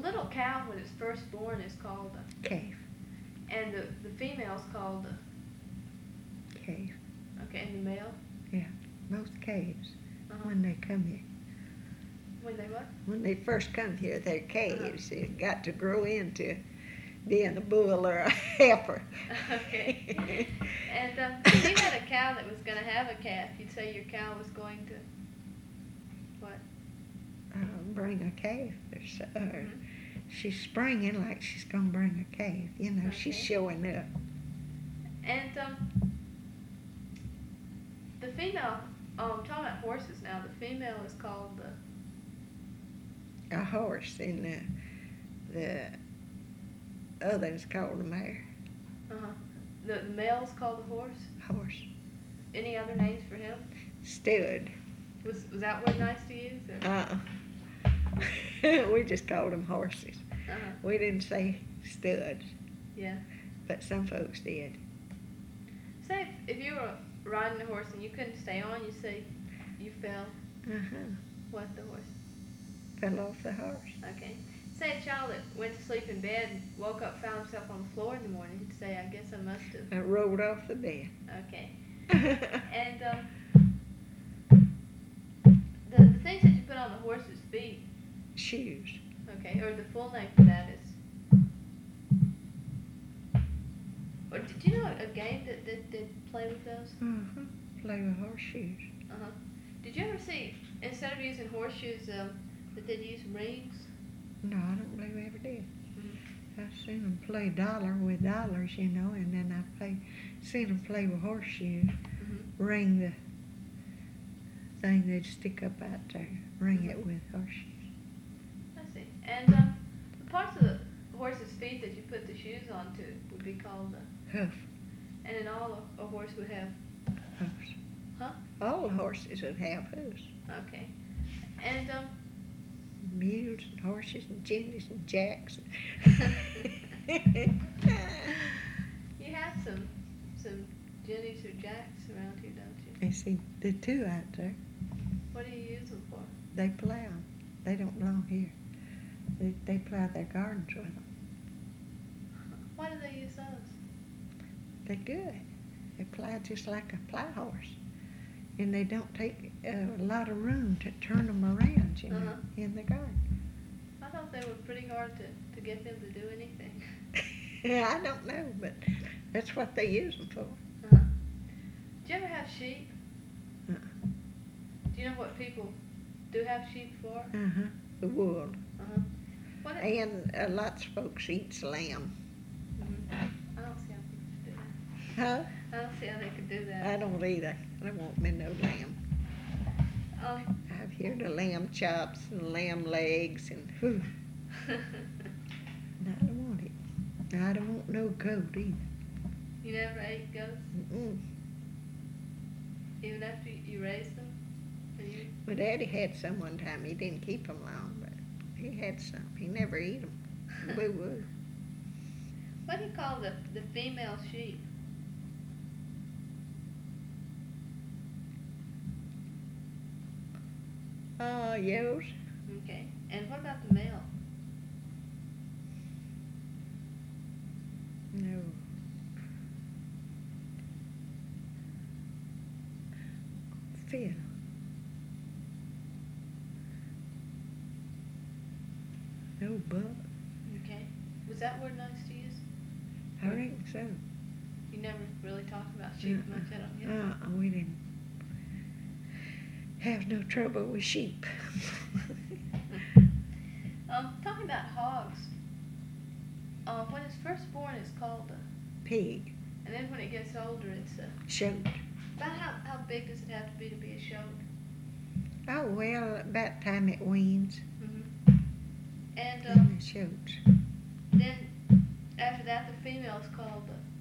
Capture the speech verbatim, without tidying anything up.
little cow, when it's first born, is called a calf. And the, the female's called a Calf. Okay, and the male? Yeah, most calves, Uh-huh. when they come here. When they what? When they first come here, they're calves. Uh-huh. They've got to grow into being a bull or a heifer. Okay. And um, if you had a cow that was going to have a calf, you'd say your cow was going to what? Uh, bring a calf. Or so, or Mm-hmm. She's springing like she's going to bring a calf. You know, Okay. she's showing up. And um, the female, um, talking about horses now, the female is called the A horse, and the, the others called a mare. uh-huh. The, the male's called the horse. Horse. Any other names for him? Stud. Was was that word nice to use? Or? Uh-uh. We just called them horses. Uh-huh. We didn't say studs, Yeah. but some folks did. Say if, if you were riding a horse and you couldn't stay on, you say you fell. Uh-huh. What the horse? Fell off the horse. Okay. Say a child that went to sleep in bed and woke up, found himself on the floor in the morning, he'd say, I guess I must have. I rolled off the bed. Okay. And um, the, the things that you put on the horse's feet, Shoes. okay, or the full name for that is. Or did you know a game that that did play with those? Uh-huh. Play with horseshoes. Uh-huh. Did you ever see, instead of using horseshoes, um, that they'd use rings? No, I don't believe we ever did. Mm-hmm. I've seen them play dollar with dollars, you know, and then I play, seen them play with horseshoes. Mm-hmm. Ring the thing they'd stick up out there. Ring it with horseshoes. I see. And um, the parts of the horse's feet that you put the shoes onto would be called a, Hoof. and in all a, a horse would have, Hoofs. huh? All horses would have hoofs. Okay. And um, Mules and horses and ginnies and jacks. you have some some jennies or jacks around here, don't you? You see the two out there. What do you use them for? They plow. They don't belong here. They, they plow their gardens with them. Why do they use those? They're good. They plow just like a plow horse. And they don't take uh, a lot of room to turn them around, you know, Uh-huh. in the garden. I thought they were pretty hard to, to get them to do anything. Yeah, I don't know, but that's what they use them for. Uh-huh. Do you ever have sheep? Uh-uh. Do you know what people do have sheep for? Uh-huh. The wool. Uh-huh. What? It, And uh, lots of folks eats lamb. Mhm. I don't see how people could do that. Huh? I don't see how they could do that. I don't either. I don't want me no lamb. Um, I've heard of lamb chops and lamb legs and whew. No, I don't want it. I don't want no goat either. you never ate goats, Mm-mm. even after you you raised them? And you, My daddy had some one time. He didn't keep them long, but he had some. He never eat them. Woo woo. what do you call the the female sheep? Oh, yours? Okay. And what about the male? No. Phil. No buck. Okay. Was that word nice to use? I reckon so. You never really talked about sheep Uh-uh. much, I don't guess. Uh, we didn't have no trouble with sheep. Um, talking about hogs. Uh, when it's first born, it's called a, Pig. and then when it gets older, it's a. Shoat. About how, how big does it have to be to be a shoat? Oh, well, about time it weans. Mm-hmm. And Then um, it shoats. then after that, the female's called the.